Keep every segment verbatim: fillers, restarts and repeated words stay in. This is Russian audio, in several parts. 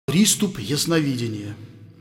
Приступ ясновидения.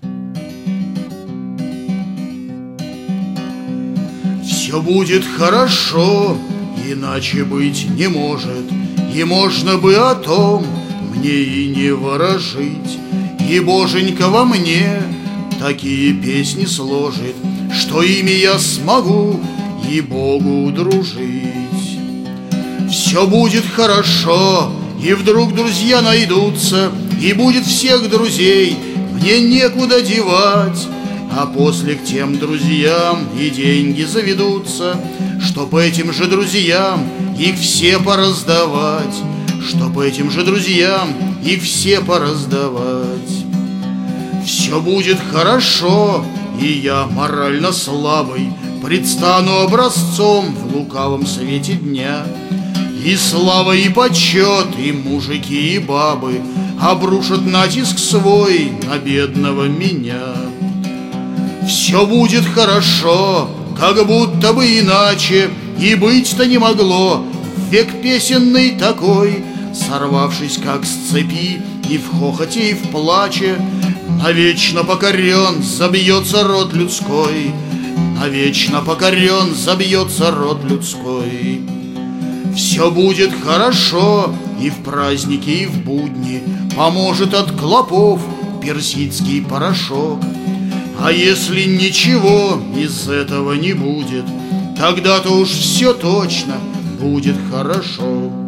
Все будет хорошо, иначе быть не может, и можно бы о том мне и не ворожить. И Боженька во мне такие песни сложит, что ими я смогу и Богу удружить. Все будет хорошо, и вдруг друзья найдутся, и будет всех друзей мне некуда девать. А после к тем друзьям и деньги заведутся, чтоб этим же друзьям их все пораздавать, чтоб этим же друзьям их все пораздавать. Все будет хорошо, и я, морально слабый, предстану образцом в лукавом свете дня. И слава, и почет, и мужики, и бабы обрушат натиск свой на бедного меня. Все будет хорошо, как будто бы иначе и быть-то не могло. Век песенный такой, сорвавшись как с цепи, и в хохоте, и в плаче, навечно покорен забьется род людской, навечно покорен забьется род людской. Все будет хорошо, и в праздники, и в будни поможет от клопов персидский порошок. А если ничего из этого не будет, тогда-то уж все точно будет хорошо.